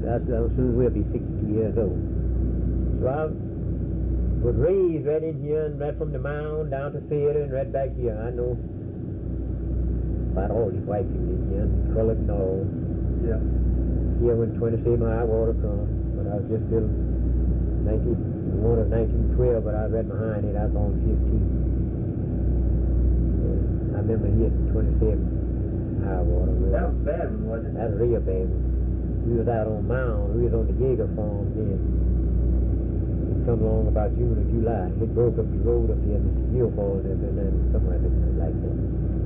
soon we'll be 62 years old. So I was raised right in here and right from the mound down to theater and right back here. I know about all these white people in here, colored and all. Yeah. Here when 27 high water come, but I was just still 1901 or 1912, but I was right behind it. I was on 15. I remember here 27 high water. That was a bad one, wasn't it? That was real bad one. We was out on mound. We was on the Jaeger farm then. It come along about June or July. It broke up the road up here, Mr. Hill Falls, and then something like that.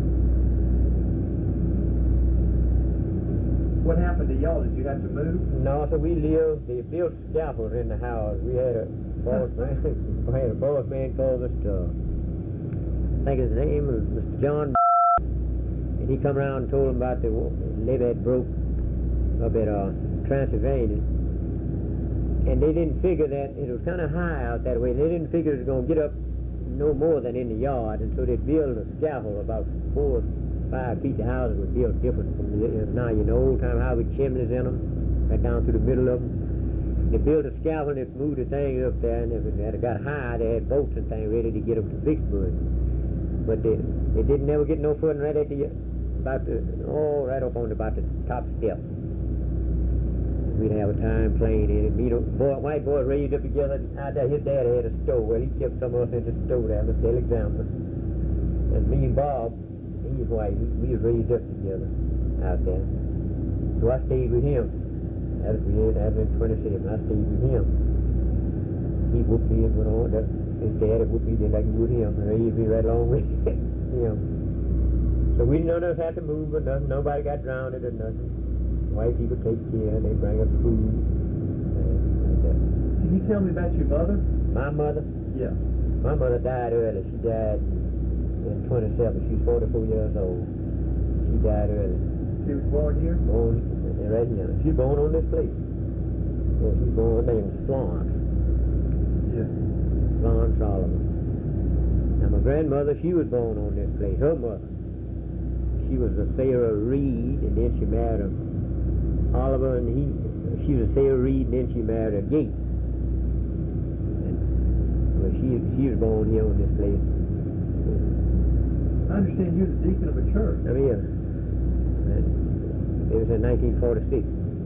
What happened to y'all? Did you have to move? No, so we lived, they built scaffolds in the house. We had a boss man, called Mr. I think his name was Mr. John, and he come around and told him about the levee had broke up at Transylvania. And they didn't figure that, it was kind of high out that way. They didn't figure it was going to get up no more than in the yard, and so they built a scaffold about 4 or 5 feet. The houses were built different from now. You know, old-time house with chimneys in them, right down through the middle of them. They built a scaffold and they moved the things up there, and if it got high, they had boats and things ready to get them to Vicksburg. But they didn't never get no further right at the right up on about the top step. We'd have a time playing in it. Me and white boys raised up together out there. His dad had a store. Well, he kept some of us in the store there, Mr. Alexander. And me and Bob, he's white, we was raised up together out there. So I stayed with him. That was in 27. I stayed with him. He whooped me and went on. His dad whooped me just like he would him, and raised me right along with him. So we none of us had to move or nothing. Nobody got drowned or nothing. White people take care. They bring us food. Like that. Can you tell me about your mother? My mother? Yeah. My mother died early. She died in 27. She was 44 years old. She died early. She was born here? Born right here. She was born on this place. Well, she was born, her name was Florence. Yeah. Florence Oliver. Now my grandmother, she was born on this place. Her mother. She was a Sarah Reed, and then she married a Oliver, and she was a Sarah Reed, and then she married a Gates. And, well, she was born here on this place. I understand you were the deacon of a church. Oh, yeah. It was in 1946.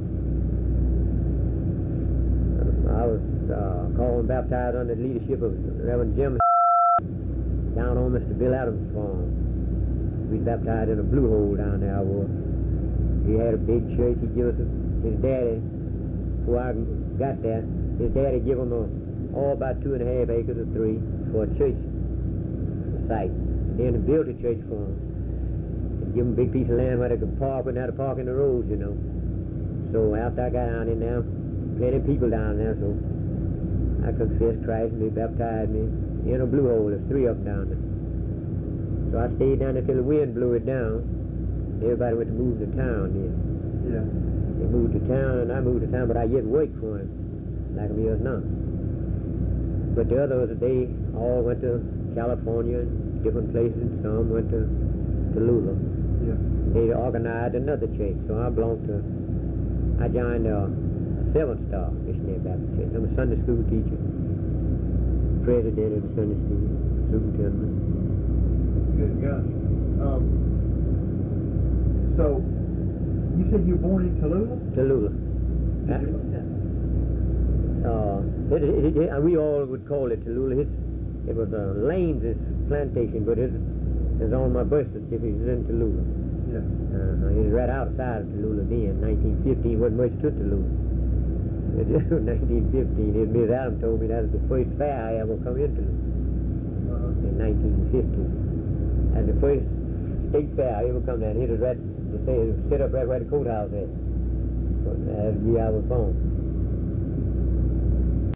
I was called and baptized under the leadership of Reverend Jim down on Mr. Bill Adams' farm. We baptized in a blue hole down there. He had a big church. He gave us his daddy, before I got there, his daddy gave him all about 2.5 acres or 3 for a church site. Then he built a church for him. And give him a big piece of land where they could park, but not to park in the roads, you know. So after I got down in there, plenty of people down there, so I confessed Christ and they baptized me in a blue hole. There's 3 of them down there. So I stayed down there till the wind blew it down. Everybody went to move to town then. Yeah. They moved to town and I moved to town, but I yet worked for him, like he is now. But the others, they all went to California, different places, and some went to Tallulah. Yeah. They organized another church, so I joined a 7-star Missionary Baptist Church. I'm a Sunday school teacher, president of the Sunday school, superintendent. Good gosh. So, you said you were born in Tallulah? Tallulah. We all would call it Tallulah. It was Lane's plantation, but it's on my birth certificate. It's in Tallulah. Yeah. It was right outside of Tallulah then. 1915 wasn't much to Tallulah. 1915, Miss Adams told me that was the first fair I ever come into in 1915. That's the first state fair I ever come down. It was right, they say it was set up right where the courthouse is. That was the year I was born.